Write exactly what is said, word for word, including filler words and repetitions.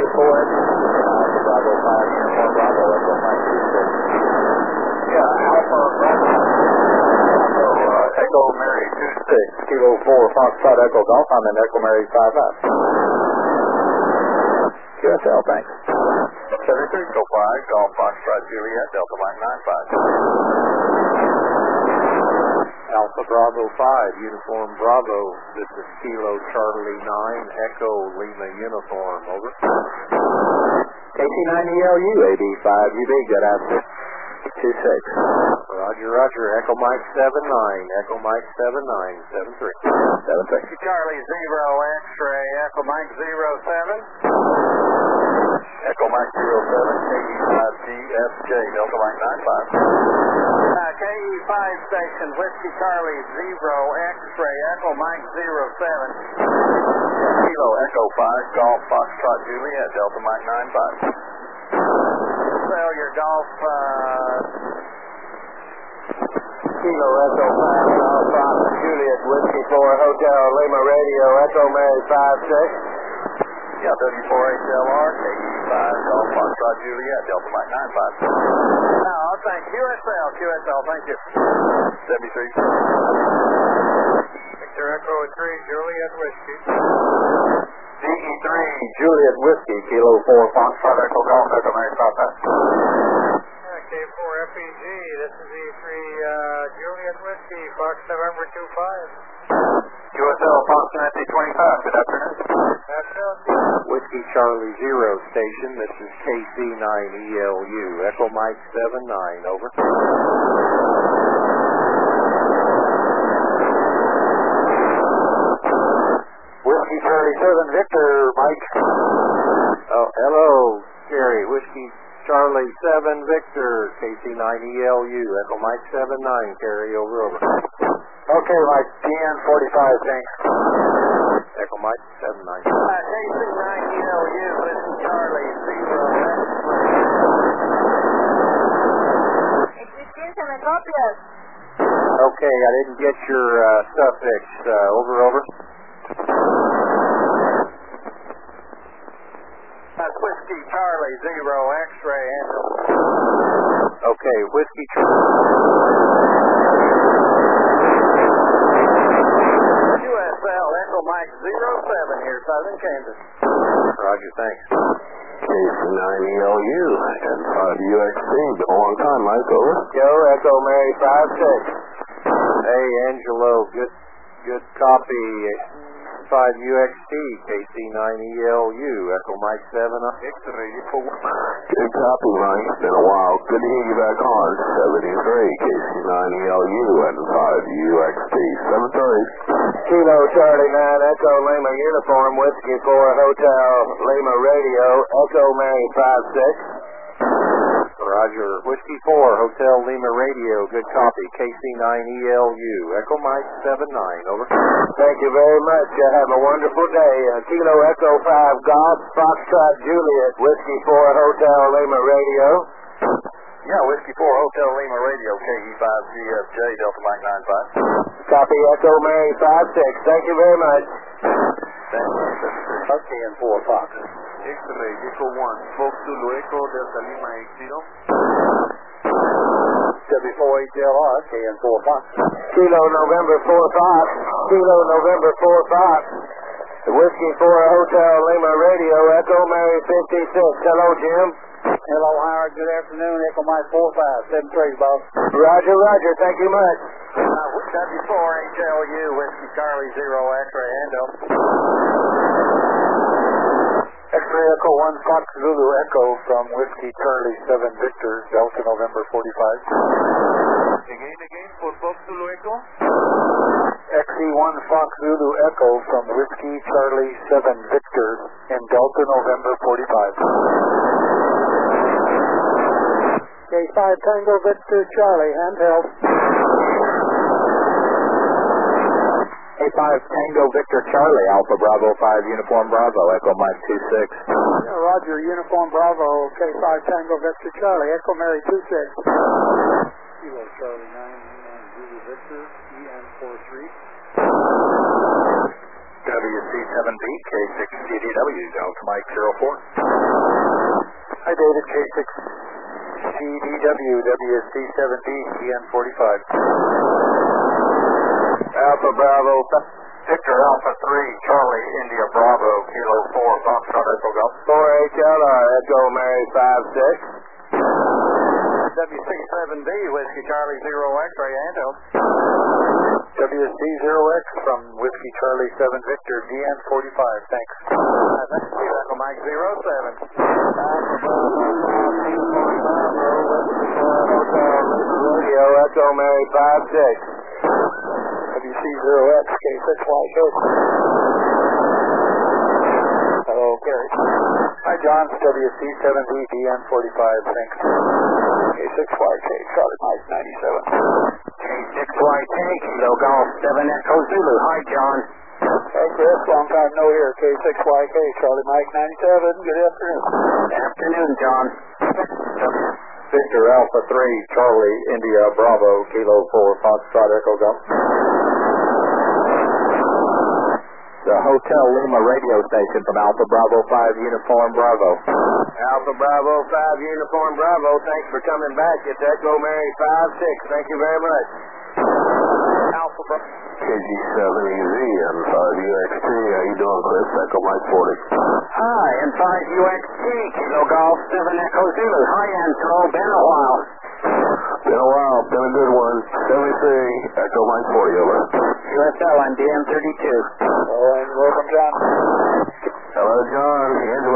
four, Bravo five, Uniform Bravo, Echo Mike two six. Yeah, Alpha Bravo. So, uh, Echo Mary two six, Kilo four, Foxtrot Echo Golf. I'm in Echo Mary five five. Q S L, thanks. seventy-three, Echo five, Golf Foxtrot Juliet, Delta Mike nine five. Alpha Bravo five, Uniform Bravo. This is Kilo Charlie nine, Echo Lima Uniform, over. K C nine E L U, A B five, U B, good afternoon. two six. Roger, Roger, Echo Mike seven nine, Echo Mike seven nine, seven three. seven three. Charlie zero, X-ray, Echo Mike zero seven. Echo Mike zero seven, K E five G F J, Delta Mike nine five. Uh, K E five station, Whiskey Charlie zero, X-ray, Echo Mike zero seven. Kilo Echo five, Golf Foxtrot Juliet, Delta Mike nine five. Sell your Golf, uh... Kilo Echo five, Golf Fox Juliet, Whiskey four, Hotel Lima Radio, Echo Mary five six. Yeah, W four H L R, K E five, Golf Foxtrot Juliet, Delta Mike nine five. No, thank you. Q S L, Q S L, thank you. seventy-three. Victor Echo three, Juliet Whiskey. D E three, Juliet Whiskey, Kilo four, Foxtrot Echo Golf, Echo Mary five five. K four F E G, this is E three uh, Juliet Whiskey, Fox November two five. Q S L, Fox Nancy twenty-five, good afternoon. Whiskey Charlie zero station, this is K C nine E L U, Echo Mike seven nine, over. Whiskey Charlie seven, Victor, Mike. Oh, hello, Gary, Whiskey Charlie seven, Victor, K C nine E L U, Echo Mike seven nine, carry over, over. Okay, Mike, P N forty-five, thanks. Echo Mike seven nine. Uh, K C nine E L U, Whiskey Charlie zero, Existencia me copias. Okay, I didn't get your uh, suffix. Uh, over, over. That's Whiskey Charlie zero, X-ray, Angel. Okay, Whiskey Charlie. Q S L, Echo Mike zero seven here, Southern Kansas. Roger, thanks. K C nine E L U, and five U X C, been a long time, Mike, over. Joe, Echo Mary five six. Hey, Angelo, good good copy. five U X T, K C nine E L U, Echo Mike seven. Good copy, Mike. It's been a while. Good to hear you back on. seventy-three, K C nine E L U, and five U X T, seven three. Kilo Charlie nine, Echo Lima Uniform, Whiskey four, Hotel Lima Radio, Echo Mary five six. Roger, Whiskey four, Hotel Lima Radio, good copy, K C nine E L U, Echo Mike seven nine, over. Thank you very much. Uh, have a wonderful day. Uh, Kilo Echo five, Golf, Foxtrot Juliet, Whiskey four, Hotel Lima Radio. Yeah, Whiskey four, Hotel Lima Radio, K E five G F J, Delta Mike nine five. Copy, Echo Mary five six. Thank you very much. Thank you. K N four Fox. X-ray, Echo one, Fox Zulu Echo, Delta Lima eight zero. W four H L R, K N four Fox. Kilo November four Fox. Kilo November four Fox. Whiskey four, Hotel Lima Radio, Echo Mary fifty-six. Hello, Jim. Hello, Howard. Good afternoon. Echo Mike four five, seven three, boss. Roger, Roger. Thank you much. Uh, W four H L U, Whiskey Charlie zero, X-ray, Ando. X-ray Echo one, Fox Zulu Echo from Whiskey Charlie seven Victor, Delta November forty-five. Again, again, for Fox Zulu Echo. X E one, Fox Zulu Echo from Whiskey Charlie seven Victor in Delta November forty-five. K five Tango Victor Charlie, handheld. K five Tango Victor Charlie, Alpha Bravo five, Uniform Bravo, Echo Mike two six. Yeah, Roger, Uniform Bravo, K five Tango Victor Charlie, Echo Mary two six. Kilo Charlie nine, Zulu Victor, E N four three. W C seven B, K six C D W, Delta Mike zero four. Hi, David, K six C D W, W C seven B, T N forty-five. Alpha Bravo, Victor Alpha three, Charlie, India Bravo, Kilo four, Foxtrot Echo Golf. four H L R, Echo Mary five six. W C seven B, Whiskey Charlie zero X, Ray Anto. W C zero X from Whiskey Charlie seven Victor, D N forty-five, thanks. Uh, thank you, Echo Mike zero seven. Radio, Echo Mary five six. W C zero X, K six Y K. Hello, Gary. Hi, John, W C seven B, D N forty-five, thanks. K six Y K, Charlie Mike ninety-seven. K six Y K, Kilo Golf seven Echo Zulu. Hi, John. Hey, Chris, long time no here. K six Y K, Charlie Mike ninety-seven. Good afternoon. Afternoon, John. Victor Alpha three, Charlie India Bravo, Kilo four, Foxtrot Echo Golf. The Hotel Lima radio station from Alpha Bravo five, Uniform Bravo. Alpha Bravo five, Uniform Bravo, thanks for coming back. It's Echo Mary five six. Thank you very much. Alpha Bravo. K G seven E Z and five U X T. How you doing, Chris? Echo Mike forty. Hi, and five U X T, Kilo Golf seven Echo Zulu. Hi, Anto. Been a while. Been a while. Been a good one. seventy-three, Echo Mike forty, over. U S L, I'm D M thirty-two. Oh, and welcome, John. Hello, John. Andrew